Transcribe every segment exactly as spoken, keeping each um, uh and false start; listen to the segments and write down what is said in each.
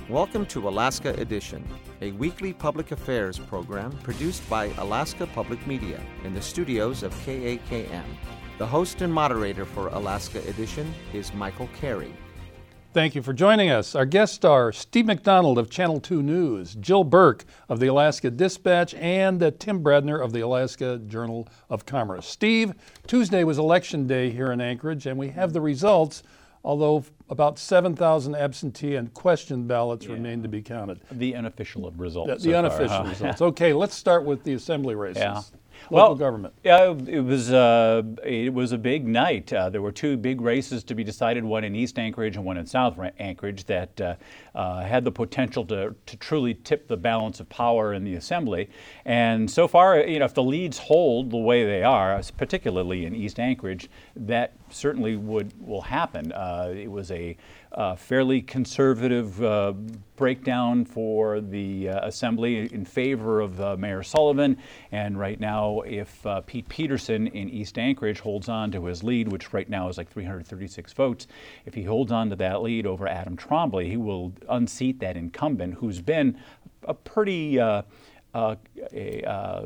Welcome to Alaska Edition, a weekly public affairs program produced by Alaska Public Media in the studios of K A K M. The host and moderator for Alaska Edition is Michael Carey. Thank you for joining us. Our guests are Steve McDonald of Channel two News, Jill Burke of the Alaska Dispatch, and uh, Tim Bradner of the Alaska Journal of Commerce. Steve, Tuesday was election day here in Anchorage, and we have the results, although about seven thousand absentee and question ballots yeah. remain to be counted. The unofficial results. The, the so unofficial far, huh? results. Okay, let's start with the assembly races. Yeah. Local well, government. Yeah, it was uh, it was a big night. Uh, there were two big races to be decided, one in East Anchorage and one in South Anchorage, that uh, uh, had the potential to, to truly tip the balance of power in the assembly. And so far, you know, if the leads hold the way they are, particularly in East Anchorage, that certainly would will happen. Uh, it was a uh, fairly conservative uh, breakdown for the uh, assembly in favor of uh, Mayor Sullivan, and right now, if uh, Pete Peterson in East Anchorage holds on to his lead, which right now is like three hundred thirty-six votes, if he holds on to that lead over Adam Trombley, he will unseat that incumbent, who's been a pretty uh, uh, a, uh,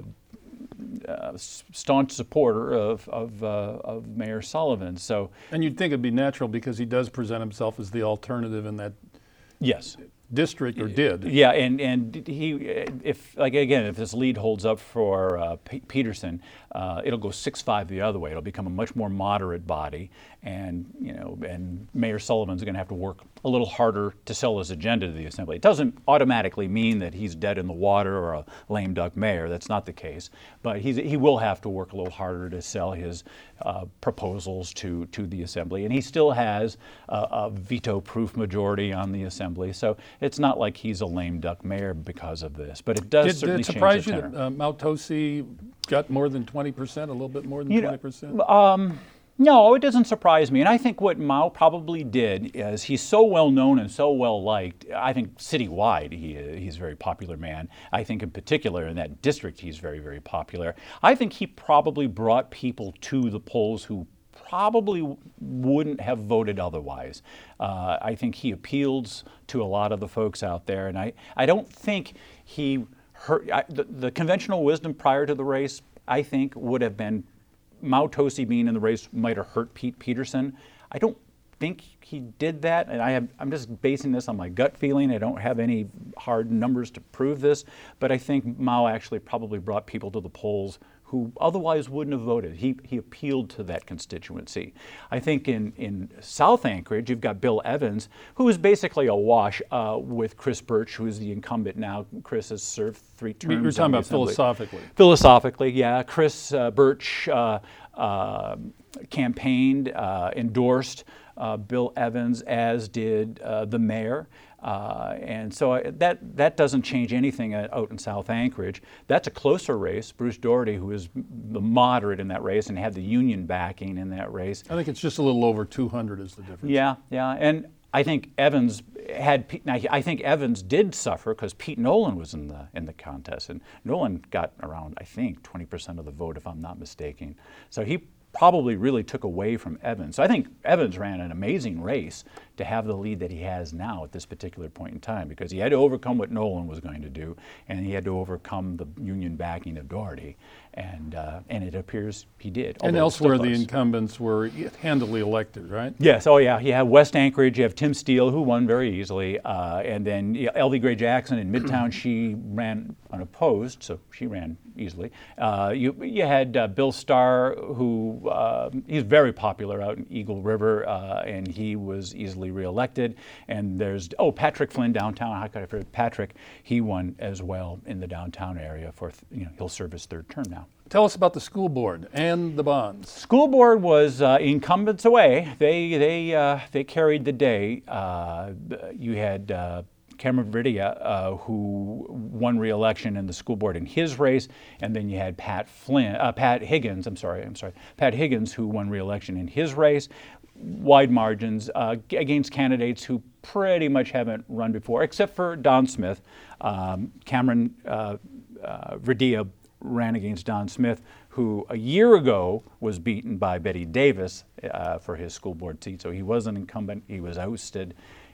Uh, staunch supporter of of, uh, of Mayor Sullivan. So, and you'd think it'd be natural because he does present himself as the alternative in that yes district, or did. Yeah, and and he, if like again, if this lead holds up for uh, P- Peterson, uh, it'll go six five the other way. It'll become a much more moderate body, and you know, and Mayor Sullivan's going to have to work a little harder to sell his agenda to the assembly. It doesn't automatically mean that he's dead in the water or a lame duck mayor. That's not the case. But he's, he will have to work a little harder to sell his uh, proposals to, to the assembly. And he still has a, a veto-proof majority on the assembly. So it's not like he's a lame duck mayor because of this. But it does did, certainly did it surprise change you the that uh, Mautosi got more than twenty percent, a little bit more than you twenty percent? Know, um, No, it doesn't surprise me. And I think what Mao probably did is he's so well known and so well liked. I think citywide he he's a very popular man. I think in particular in that district he's very, very popular. I think he probably brought people to the polls who probably wouldn't have voted otherwise. Uh, I think he appeals to a lot of the folks out there. And I, I don't think he hurt. I, the, the conventional wisdom prior to the race, I think, would have been Mautosi being in the race might have hurt Pete Peterson. I don't think he did that, and I have, I'm just basing this on my gut feeling. I don't have any hard numbers to prove this, but I think Mao actually probably brought people to the polls who otherwise wouldn't have voted. He he appealed to that constituency. I think in, in South Anchorage, you've got Bill Evans, who is basically a wash uh, with Chris Birch, who is the incumbent now. Chris has served three terms. You're talking about philosophically. Philosophically, yeah. Chris uh, Birch uh, uh, campaigned, uh, endorsed uh, Bill Evans, as did uh, the mayor. Uh, and so I, that that doesn't change anything out in South Anchorage. That's a closer race. Bruce Doherty, who is the moderate in that race and had the union backing in that race. I think it's just a little over two hundred is the difference. Yeah, yeah. And I think Evans had, now I think Evans did suffer because Pete Nolan was in the in the contest. And Nolan got around, I think, twenty percent of the vote, if I'm not mistaken. So he probably really took away from Evans. So I think Evans ran an amazing race to have the lead that he has now at this particular point in time, because he had to overcome what Nolan was going to do, and he had to overcome the union backing of Doherty, and uh, and it appears he did. And elsewhere, the incumbents were handily elected, right? Yes. Oh, yeah. You have West Anchorage. You have Tim Steele, who won very easily, uh, and then yeah, L V Gray Jackson in Midtown. She ran unopposed, so she ran easily. Uh, you you had uh, Bill Starr, who uh, he's very popular out in Eagle River, uh, and he was easily reelected. And there's, oh, Patrick Flynn downtown. How could I forget Patrick? He won as well in the downtown area for, you know, he'll serve his third term now. Tell us about the school board and the bonds. School board was uh, incumbents away. They they uh, they carried the day. Uh, you had uh, Cameron Veridia, uh, who won re-election in the school board in his race, and then you had Pat Flynn, uh, Pat Higgins. I'm sorry, I'm sorry, Pat Higgins, who won re-election in his race. Wide margins uh, against candidates who pretty much haven't run before, except for Don Smith. Um, Cameron uh, uh, Verdia ran against Don Smith, who a year ago was beaten by Betty Davis uh, for his school board seat. So he was an incumbent. He was ousted.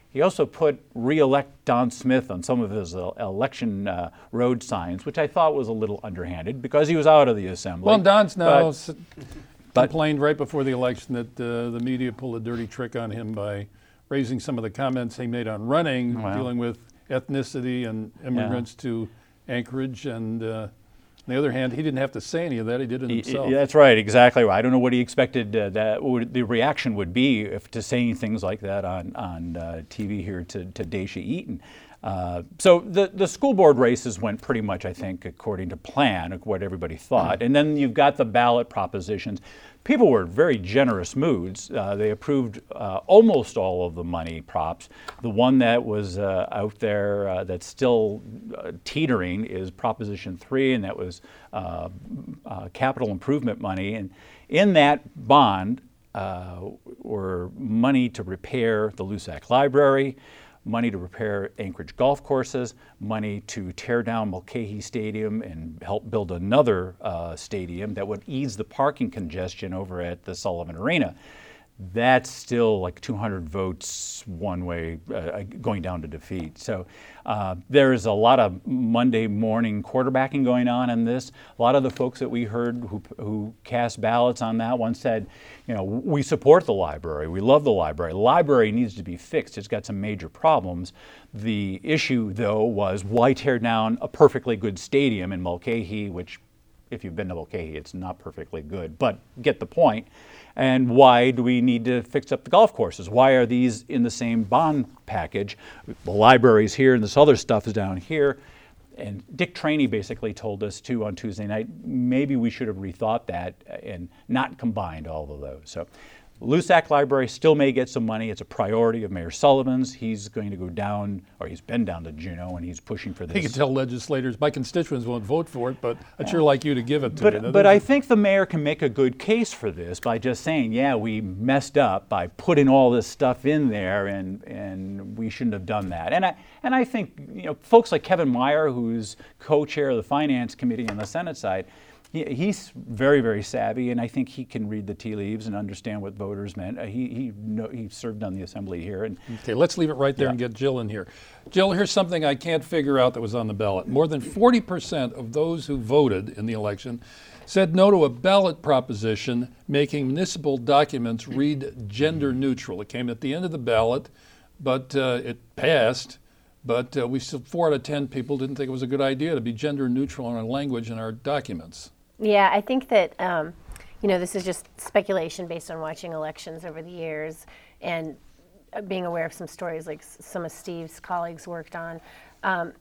He also put re-elect Don Smith on some of his uh, election uh, road signs, which I thought was a little underhanded because he was out of the assembly. Well, Don's now but, s- but, complained right before the election that uh, the media pulled a dirty trick on him by raising some of the comments he made on running, Wow. dealing with ethnicity and immigrants yeah. to Anchorage. And uh, on the other hand, he didn't have to say any of that. He did it himself. He, that's right, exactly right. I don't know what he expected uh, that would, the reaction would be if to saying things like that on, on uh, T V here to, to Daisha Eaton. Uh, so the, the school board races went pretty much, I think, according to plan, of what everybody thought. And then you've got the ballot propositions. People were in very generous moods. Uh, they approved uh, almost all of the money props. The one that was uh, out there uh, that's still uh, teetering is Proposition three, and that was uh, uh, capital improvement money. And in that bond uh, were money to repair the Lusac Library, money to repair Anchorage golf courses, money to tear down Mulcahy Stadium and help build another uh, stadium that would ease the parking congestion over at the Sullivan Arena. That's still like two hundred votes one way, uh, going down to defeat. So uh, there's a lot of Monday morning quarterbacking going on in this. A lot of the folks that we heard who, who cast ballots on that one said, you know, we support the library. We love the library. The library needs to be fixed. It's got some major problems. The issue, though, was why tear down a perfectly good stadium in Mulcahy, which, if you've been to Mulcahy, it's not perfectly good, but get the point. And why do we need to fix up the golf courses? Why are these in the same bond package? The library's here and this other stuff is down here. And Dick Traney basically told us too on Tuesday night, maybe we should have rethought that and not combined all of those. So Lusac Library still may get some money. It's a priority of Mayor Sullivan's. He's going to go down, or he's been down to Juneau, and he's pushing for this. He can tell legislators, my constituents won't vote for it, but I'd sure like you to give it to but, me. But I think the mayor can make a good case for this by just saying, yeah, we messed up by putting all this stuff in there, and, and we shouldn't have done that. And I, and I think, you know, folks like Kevin Meyer, who's co-chair of the Finance Committee on the Senate side, He, he's very, very savvy, and I think he can read the tea leaves and understand what voters meant. Uh, he he, know, he served on the assembly here. And okay, let's leave it right there yeah. and get Jill in here. Jill, here's something I can't figure out that was on the ballot. More than forty percent of those who voted in the election said no to a ballot proposition making municipal documents read gender neutral. It came at the end of the ballot, but uh, it passed. But uh, we still, four out of ten people didn't think it was a good idea to be gender neutral in our language in our documents. Yeah, I think that, um, you know, this is just speculation based on watching elections over the years and being aware of some stories like some of Steve's colleagues worked on. Um,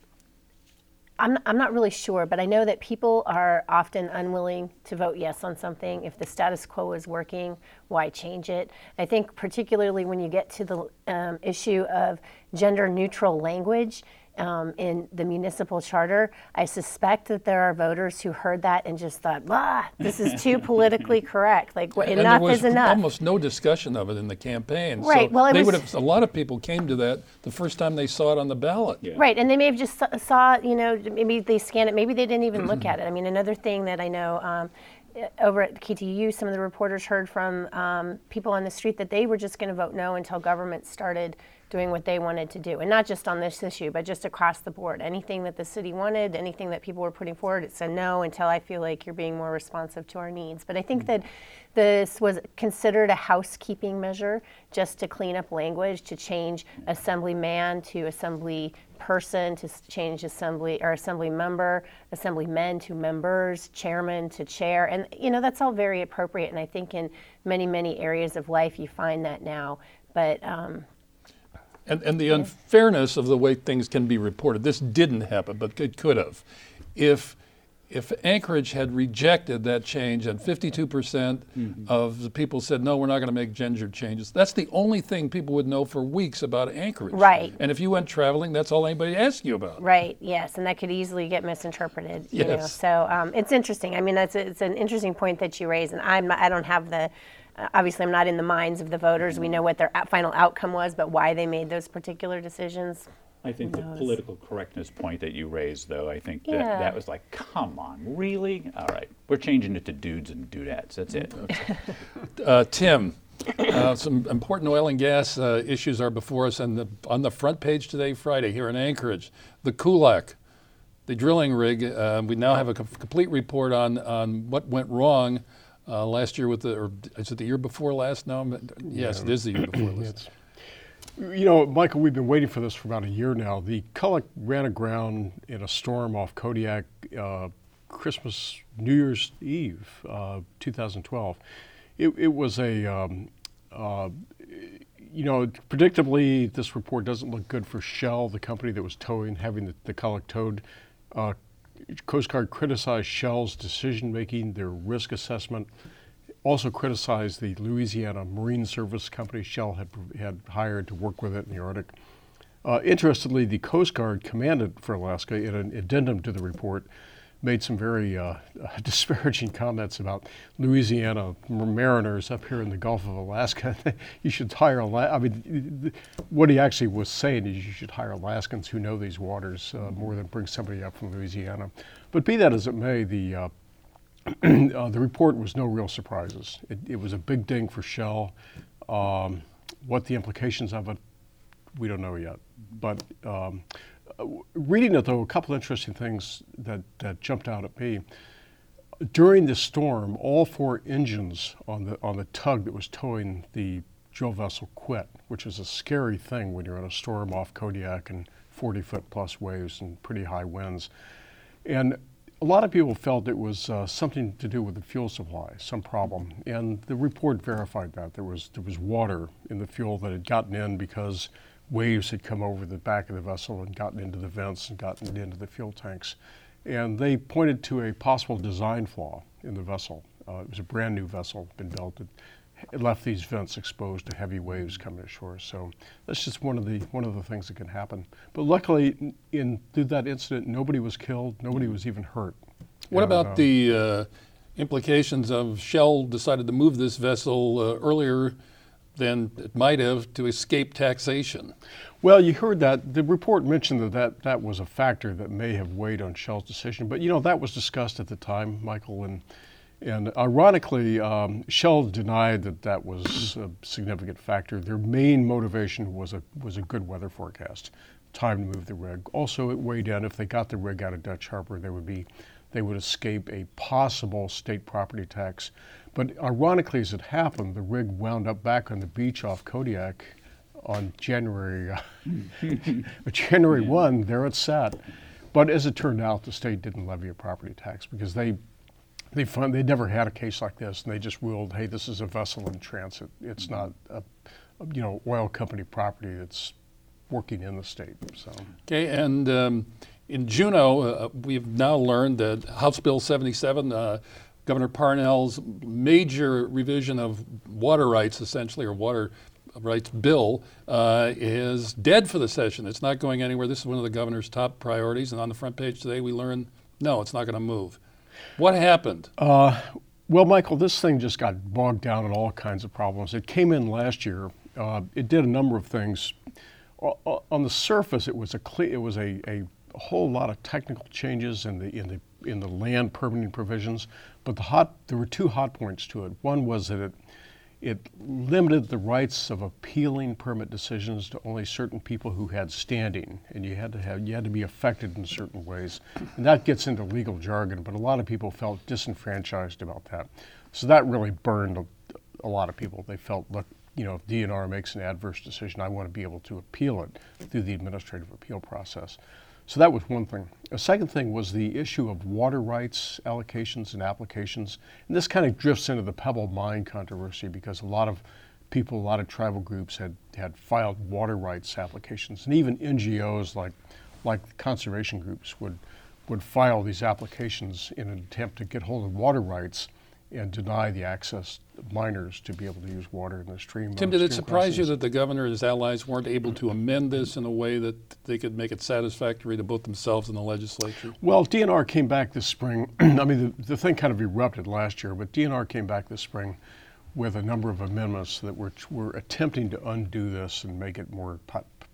I'm, I'm not really sure, but I know that people are often unwilling to vote yes on something. If the status quo is working, why change it? I think particularly when you get to the um, issue of gender neutral language, Um, in the municipal charter, I suspect that there are voters who heard that and just thought, "Ah, this is too politically correct. Like, wh- and enough there was is enough." Almost no discussion of it in the campaign. Right. So well, it they was, would have. A lot of people came to that the first time they saw it on the ballot. Yeah. Right, and they may have just saw- saw, you know, maybe they scanned it, maybe they didn't even look at it. I mean, another thing that I know. Um, over at K T U, some of the reporters heard from um, people on the street that they were just going to vote no until government started doing what they wanted to do. And not just on this issue, but just across the board. Anything that the city wanted, anything that people were putting forward, it said no until I feel like you're being more responsive to our needs. But I think that this was considered a housekeeping measure just to clean up language, to change assemblyman to assembly person, to change assembly or assembly member, assemblymen to members, chairman to chair. And, you know, that's all very appropriate. And I think in many, many areas of life you find that now. But, um, And, and the unfairness of the way things can be reported. This didn't happen, but it could have. If if Anchorage had rejected that change and fifty-two percent mm-hmm. of the people said, no, we're not going to make gender changes, that's the only thing people would know for weeks about Anchorage. Right. And if you went traveling, that's all anybody asked you about. Right, yes, and that could easily get misinterpreted. You yes. know? So um, it's interesting. I mean, that's a, it's an interesting point that you raise, and I'm I don't have the, uh, obviously I'm not in the minds of the voters. We know what their final outcome was, but why they made those particular decisions. I think the political correctnness point that you raised, though, I think that, Yeah. that was like, come on, really? All right, we're changing it to dudes and dudettes. That's it. uh, Tim, Uh, some important oil and gas uh, issues are before us, and the, on the front page today, Friday, here in Anchorage, the Kulak, the drilling rig. Uh, we now have a co- complete report on on what went wrong uh, last year with the, or is it the year before last? No, yes, it is the year before last. You know, Michael, we've been waiting for this for about a year now. The Kulak ran aground in a storm off Kodiak, uh, Christmas, New Year's Eve, uh, two thousand twelve. It, it was a, um, uh, you know, predictably, this report doesn't look good for Shell, the company that was towing, having the, the Kulak towed. Uh, Coast Guard criticized Shell's decision-making, their risk assessment, also criticized the Louisiana Marine Service company Shell had, had hired to work with it in the Arctic. Uh, interestingly, the Coast Guard commanded for Alaska, in an addendum to the report, made some very uh, disparaging comments about Louisiana mariners up here in the Gulf of Alaska. You should hire, Ala- I mean, what he actually was saying is you should hire Alaskans who know these waters uh, more than bring somebody up from Louisiana. But be that as it may, the uh, uh, the report was no real surprises. It, it was a big ding for Shell. Um, what the implications of it, we don't know yet. But um, reading it, though, a couple interesting things that, that jumped out at me. During the storm, all four engines on the on the tug that was towing the drill vessel quit, which is a scary thing when you're in a storm off Kodiak and forty foot plus waves and pretty high winds. And a lot of people felt it was uh, something to do with the fuel supply, some problem. And the report verified that. There was there was water in the fuel that had gotten in because waves had come over the back of the vessel and gotten into the vents and gotten into the fuel tanks. And they pointed to a possible design flaw in the vessel. Uh, it was a brand new vessel, been built. It, it left these vents exposed to heavy waves coming ashore. So that's just one of the one of the things that can happen. But luckily, in through that incident, nobody was killed. Nobody was even hurt. What and, about uh, the uh, implications of Shell decided to move this vessel uh, earlier than it might have to escape taxation? Well, you heard that. The report mentioned that, that that was a factor that may have weighed on Shell's decision. But, you know, that was discussed at the time, Michael. And, and ironically, um, Shell denied that that was a significant factor. Their main motivation was a, was a good weather forecast, time to move the rig. Also, it weighed in if they got the rig out of Dutch Harbor, they would be, they would escape a possible state property tax. But ironically, as it happened, the rig wound up back on the beach off Kodiak on January uh, January yeah. first. There it sat. But as it turned out, the state didn't levy a property tax because they they found they never had a case like this, and they just ruled, hey, this is a vessel in transit. It's not a, you know oil company property that's working in the state. So okay, and um, in Juneau, uh, we've now learned that House Bill seventy-seven. Uh, Governor Parnell's major revision of water rights, essentially, or water rights bill, uh, is dead for the session. It's not going anywhere. This is one of the governor's top priorities. And on the front page today, we learn, no, it's not going to move. What happened? Uh, well, Michael, this thing just got bogged down in all kinds of problems. It came in last year. Uh, it did a number of things. O- on the surface, it was a cle- it was a, a whole lot of technical changes in the in the in the land permitting provisions, but the hot there were two hot points to it. One was that it it limited the rights of appealing permit decisions to only certain people who had standing, and you had to have you had to be affected in certain ways, and that gets into legal jargon. But a lot of people felt disenfranchised about that, so that really burned a, a lot of people. They felt, look, you know, if D N R makes an adverse decision, I want to be able to appeal it through the administrative appeal process. So that was one thing. A second thing was the issue of water rights allocations and applications. And this kind of drifts into the Pebble Mine controversy because a lot of people, a lot of tribal groups had, had filed water rights applications. And even N G Os like like conservation groups would, would file these applications in an attempt to get hold of water rights and deny the access of miners to be able to use water in the stream. Tim, uh, did it stream surprise you crossings. that the governor and his allies weren't able to amend this in a way that they could make it satisfactory to both themselves and the legislature? Well, D N R came back this spring. I mean, the, the thing kind of erupted last year, but D N R came back this spring with a number of amendments that were, were attempting to undo this and make it more pa-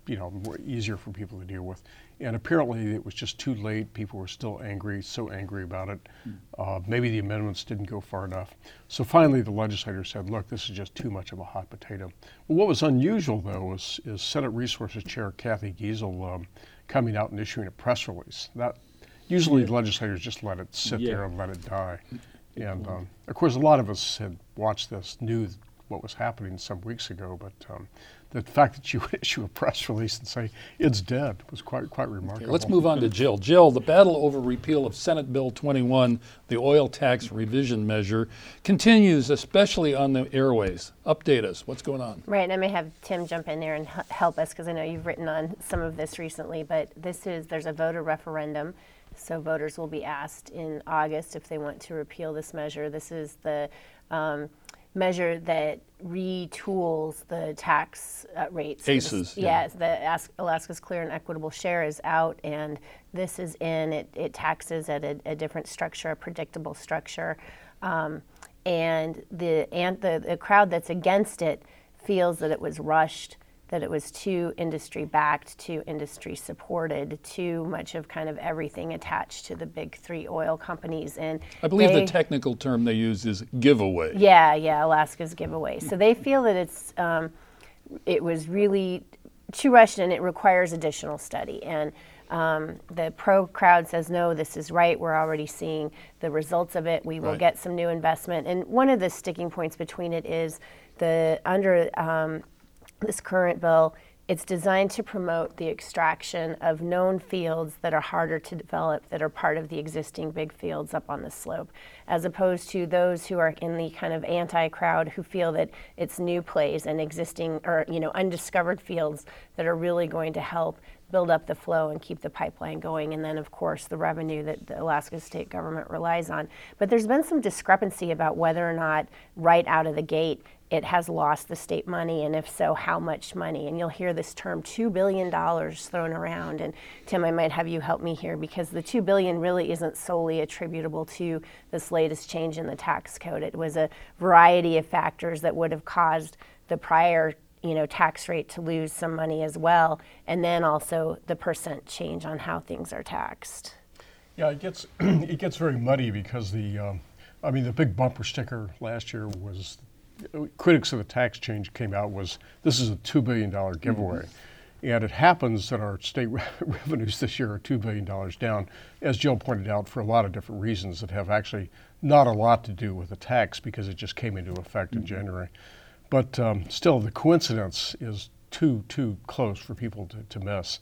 you know, more easier for people to deal with. And apparently it was just too late. People were still angry, so angry about it. Uh, maybe the amendments didn't go far enough. So finally the legislators said, look, this is just too much of a hot potato. Well, what was unusual, though, is, is Senate Resources Chair Kathy Giesel um, coming out and issuing a press release. That Usually yeah. the legislators just let it sit yeah. there and let it die. And um, of course, a lot of us had watched this, knew what was happening some weeks ago, but um, the fact that you would issue a press release and say it's dead was quite quite remarkable. Okay, let's move on to Jill. Jill, the battle over repeal of Senate Bill twenty-one, the oil tax revision measure, continues, especially on the airways. Update us. What's going on? Right, and I may have Tim jump in there and h- help us because I know you've written on some of this recently, but this is, there's a voter referendum. So voters will be asked in August if they want to repeal this measure. This is the um, measure that retools the tax uh, rates. A C Es. Yeah, yeah the Alaska's Clear and Equitable Share is out, and this is in. It, it taxes at a, a different structure, a predictable structure, um, and the and the, the crowd that's against it feels that it was rushed, that it was too industry-backed, too industry-supported, too much of kind of everything attached to the big three oil companies. And I believe they, the technical term they use is giveaway. Yeah, yeah, Alaska's giveaway. So they feel that it's um, it was really too rushed and it requires additional study. And um, the pro crowd says, no, this is right. We're already seeing the results of it. We will right. get some new investment. And one of the sticking points between it is the under um, this current bill, it's designed to promote the extraction of known fields that are harder to develop, that are part of the existing big fields up on the slope, as opposed to those who are in the kind of anti-crowd who feel that it's new plays and existing or, you know, undiscovered fields that are really going to help build up the flow and keep the pipeline going, and then of course the revenue that the Alaska state government relies on. But there's been some discrepancy about whether or not right out of the gate it has lost the state money, and if so, how much money? And you'll hear this term two billion dollars thrown around, and Tim, I might have you help me here because the two billion dollars really isn't solely attributable to this latest change in the tax code. It was a variety of factors that would have caused the prior you know, tax rate to lose some money as well, and then also the percent change on how things are taxed. Yeah, it gets it gets very muddy because the, um, I mean, the big bumper sticker last year was, critics of the tax change came out was, this is a two billion dollars giveaway. Mm-hmm. And it happens that our state re- revenues this year are two billion dollars down, as Jill pointed out, for a lot of different reasons that have actually not a lot to do with the tax because it just came into effect mm-hmm. in January. But um, still, the coincidence is too too close for people to, to miss.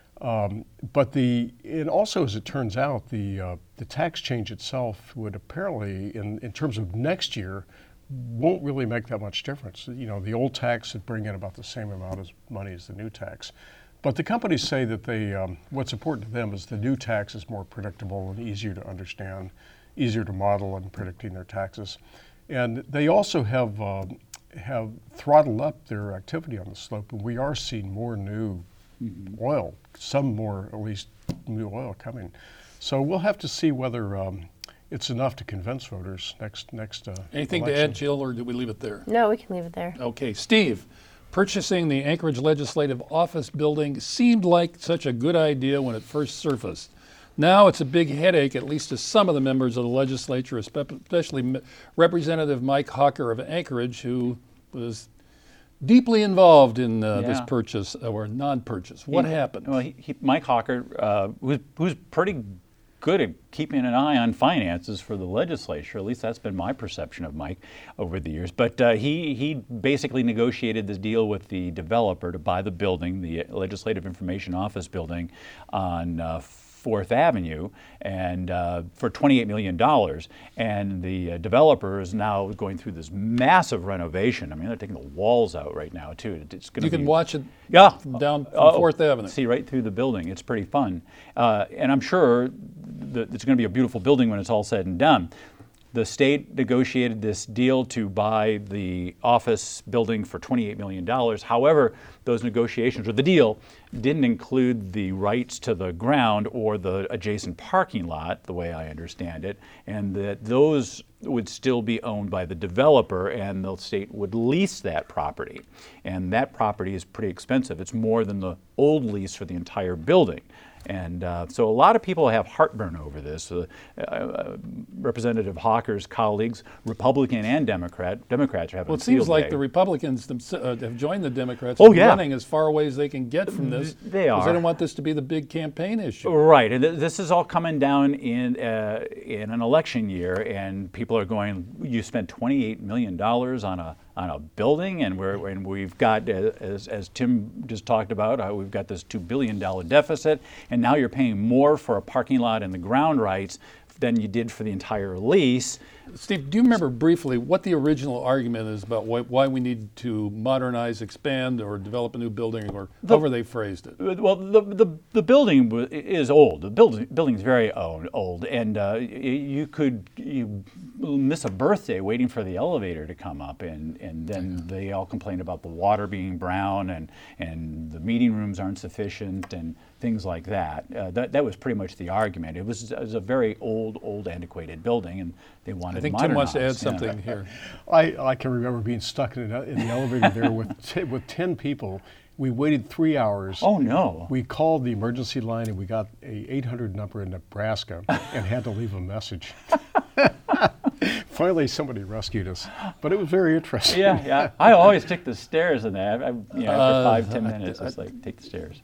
Um, but the and also, as it turns out, the uh, the tax change itself would apparently, in, in terms of next year, won't really make that much difference. You know, the old tax would bring in about the same amount of money as the new tax. But the companies say that they um, what's important to them is the new tax is more predictable and easier to understand, easier to model in predicting their taxes. And they also have uh, have throttled up their activity on the slope, and we are seeing more new mm-hmm. oil, some more at least new oil coming. So we'll have to see whether um, it's enough to convince voters next next uh, Anything election. to add, Jill, or do we leave it there? No, we can leave it there. Okay, Steve, purchasing the Anchorage Legislative Office building seemed like such a good idea when it first surfaced. Now it's a big headache, at least to some of the members of the legislature, especially Representative Mike Hawker of Anchorage, who was deeply involved in uh, yeah. this purchase or non-purchase. What he, happened? Well, he, he, Mike Hawker, uh, who's, who's pretty good at keeping an eye on finances for the legislature. At least that's been my perception of Mike over the years. But uh, he he basically negotiated this deal with the developer to buy the building, the Legislative Information Office building on uh, Fourth Avenue, and uh, for twenty-eight million dollars. And the uh, developer is now going through this massive renovation. I mean, they're taking the walls out right now, too. It's gonna you can be, watch it yeah, down from uh, Fourth Avenue. See right through the building. It's pretty fun. Uh, and I'm sure that it's going to be a beautiful building when it's all said and done. The state negotiated this deal to buy the office building for twenty-eight million dollars. However, those negotiations, or the deal, didn't include the rights to the ground or the adjacent parking lot, the way I understand it, and that those would still be owned by the developer, and the state would lease that property. And that property is pretty expensive. It's more than the old lease for the entire building. And uh, so a lot of people have heartburn over this. Uh, uh, Representative Hawker's colleagues, Republican and Democrat, Democrats are having Well, a it seems field like day. the Republicans themse- uh, have joined the Democrats Oh, in yeah. running as far away as they can get from this. They Because are. they don't want this to be the big campaign issue. Right, and th- this is all coming down in uh, in an election year, and people are going, you spent twenty-eight million dollars on a on a building, and we're and we've got, uh, as as Tim just talked about, uh, we've got this two billion dollars deficit, and now you're paying more for a parking lot and the ground rights than you did for the entire lease. Steve, do you remember briefly what the original argument is about why, why we need to modernize, expand, or develop a new building, or The- however they phrased it? Well, the the, the building wa- is old. The building building's very old, old, and uh, y- you could you miss a birthday waiting for the elevator to come up, and, and then they all complain about the water being brown, and and the meeting rooms aren't sufficient, and things like that. Uh, that that was pretty much the argument. It was, it was a very old, old, antiquated building, and they wanted I think Tim wants to add modernized, yeah. something here. I, I can remember being stuck in, an, in the elevator there with t- with ten people. We waited three hours. Oh no! We called the emergency line and we got a eight hundred number in Nebraska and had to leave a message. Finally, somebody rescued us, but it was very interesting. Yeah, yeah. I always take the stairs in that. I, you know, after Uh, five, ten minutes, it's like take the stairs.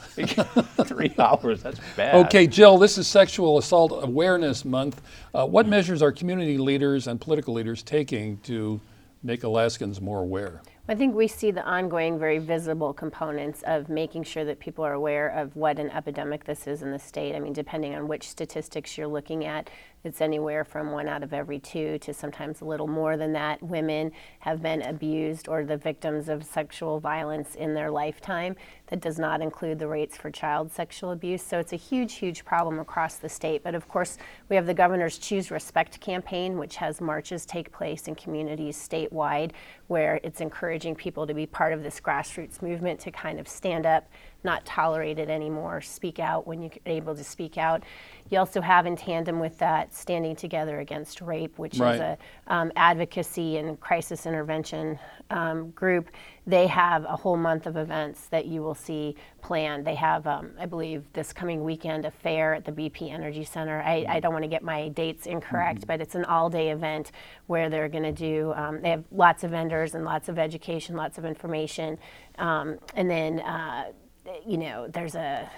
Three hours. That's bad. Okay, Jill, this is Sexual Assault Awareness Month. Uh, what measures are community leaders and political leaders taking to make Alaskans more aware? I think we see the ongoing, very visible components of making sure that people are aware of what an epidemic this is in the state. I mean, depending on which statistics you're looking at, it's anywhere from one out of every two to sometimes a little more than that. Women have been abused or the victims of sexual violence in their lifetime. That does not include the rates for child sexual abuse. So it's a huge, huge problem across the state. But of course, we have the Governor's Choose Respect campaign, which has marches take place in communities statewide where it's encouraging people to be part of this grassroots movement to kind of stand up, not tolerate it anymore, speak out when you're able to speak out. You also have in tandem with that Standing Together Against Rape, which Right. is a um, advocacy and crisis intervention um, group. They have a whole month of events that you will see planned. They have, um, I believe, this coming weekend, a fair at the B P Energy Center. I, I don't want to get my dates incorrect, mm-hmm. but it's an all-day event where they're going to do, um, they have lots of vendors and lots of education, lots of information. Um, and then, uh, you know, there's a,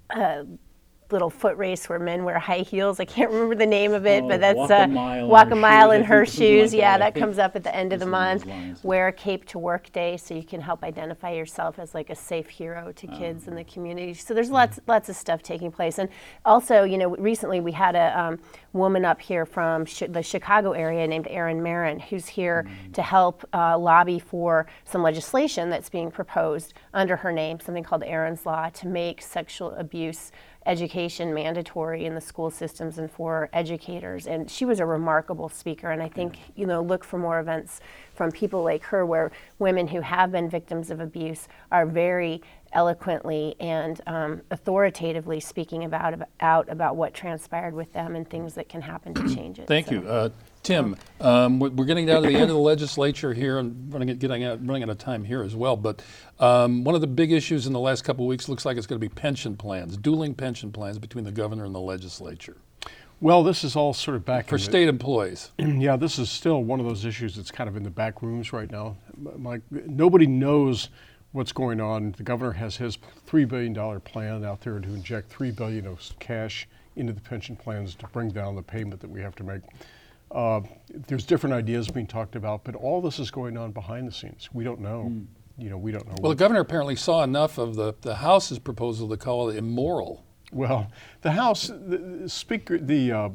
a little foot race where men wear high heels. I can't remember the name of it, Oh, but that's walk uh, a mile in walk her a mile shoes, in I her think, something like shoes. that. Yeah, I that think comes up at the end of the something along month. those lines. Wear a cape to work day so you can help identify yourself as like a safe hero to kids in the community. So there's lots lots of stuff taking place. And also, you know, recently we had a um, woman up here from sh- the Chicago area named Erin Marin, who's here mm. to help uh, lobby for some legislation that's being proposed under her name, something called Erin's Law, to make sexual abuse education mandatory in the school systems and for educators. And she was a remarkable speaker, and I think, you know, look for more events from people like her where women who have been victims of abuse are very eloquently and um, authoritatively speaking about, about out about what transpired with them and things that can happen to change it. Thank So. you. Uh, Tim, um, we're we're getting down to the end of the legislature here and running, getting out, running out of time here as well. But um, one of the big issues in the last couple of weeks looks like it's going to be pension plans, dueling pension plans between the governor and the legislature. Well, this is all sort of back For in the- state employees. Yeah, this is still one of those issues that's kind of in the back rooms right now. Mike, nobody knows what's going on. The governor has his three billion dollars plan out there to inject three billion dollars of cash into the pension plans to bring down the payment that we have to make. Uh, there's different ideas being talked about, but all this is going on behind the scenes. We don't know. Mm. You know, we don't know. Well, the governor apparently saw enough of the, the House's proposal to call it immoral. Well, the House, the, the Speaker, the uh,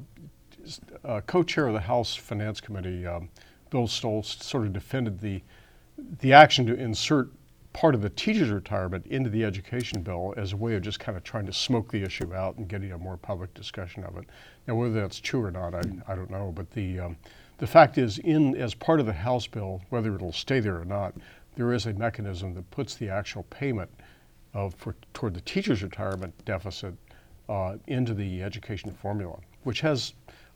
uh, co-chair of the House Finance Committee, um, Bill Stoltz, sort of defended the the action to insert part of the teacher's retirement into the education bill as a way of just kind of trying to smoke the issue out and getting a more public discussion of it. Now, whether that's true or not, I, I don't know. But the um, the fact is, in as part of the House bill, whether it'll stay there or not, there is a mechanism that puts the actual payment of for toward the teacher's retirement deficit uh, into the education formula, which has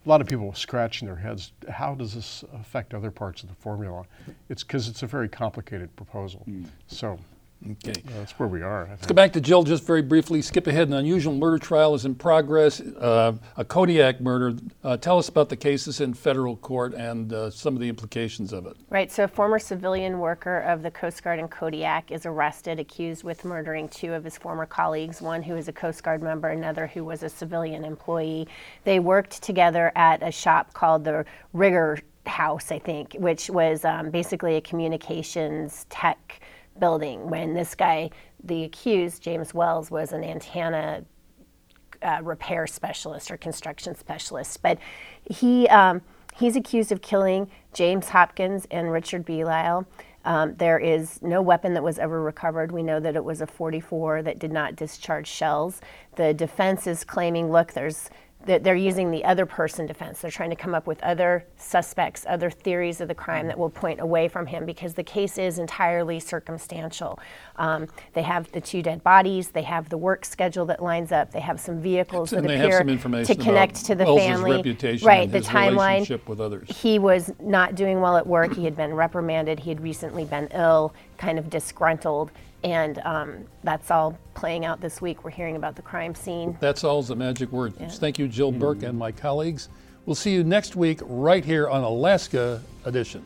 a lot of people were scratching their heads. How does this affect other parts of the formula? It's because it's a very complicated proposal. Mm. So. Okay. Uh, that's where we are. Let's go back to Jill just very briefly. Skip ahead. An unusual murder trial is in progress, uh, a Kodiak murder. Uh, tell us about the cases in federal court and uh, some of the implications of it. Right. So a former civilian worker of the Coast Guard in Kodiak is arrested, accused with murdering two of his former colleagues, one who is a Coast Guard member, another who was a civilian employee. They worked together at a shop called the Rigger House, I think, which was um, basically a communications tech building when this guy, the accused, James Wells, was an antenna uh, repair specialist or construction specialist. But he um, he's accused of killing James Hopkins and Richard Belisle. Um, there is no weapon that was ever recovered. We know that it was a forty-four that did not discharge shells. The defense is claiming, look, there's they're using the other person defense. They're trying to come up with other suspects, other theories of the crime that will point away from him because the case is entirely circumstantial. Um, they have the two dead bodies. They have the work schedule that lines up. They have some vehicles and that they appear have some information to connect about to the Wells's family. Reputation right, and the his timeline. Relationship with others. He was not doing well at work. He had been reprimanded. He had recently been ill, kind of disgruntled. And um, that's all playing out this week. We're hearing about the crime scene. That's all is the magic word. Yeah. Thank you, Jill Burke, mm-hmm. and my colleagues. We'll see you next week right here on Alaska Edition.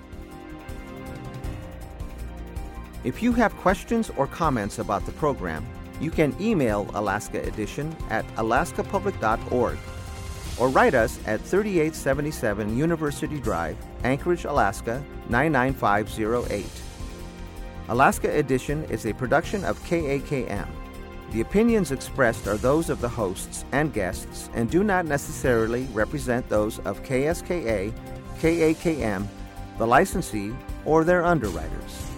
If you have questions or comments about the program, you can email Alaska Edition at alaska public dot org or write us at thirty-eight seventy-seven University Drive, Anchorage, Alaska nine nine five zero eight. Alaska Edition is a production of K A K M. The opinions expressed are those of the hosts and guests and do not necessarily represent those of K S K A, K A K M, the licensee, or their underwriters.